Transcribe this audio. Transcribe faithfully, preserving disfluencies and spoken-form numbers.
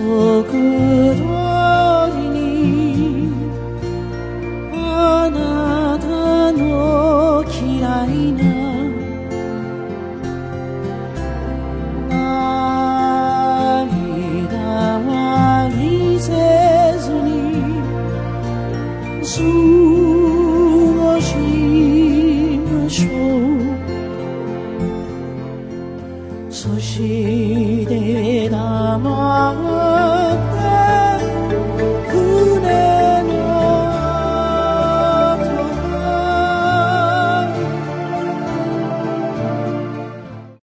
則通りにあなたの嫌いな涙は見せずに過ごしましょう。そして黙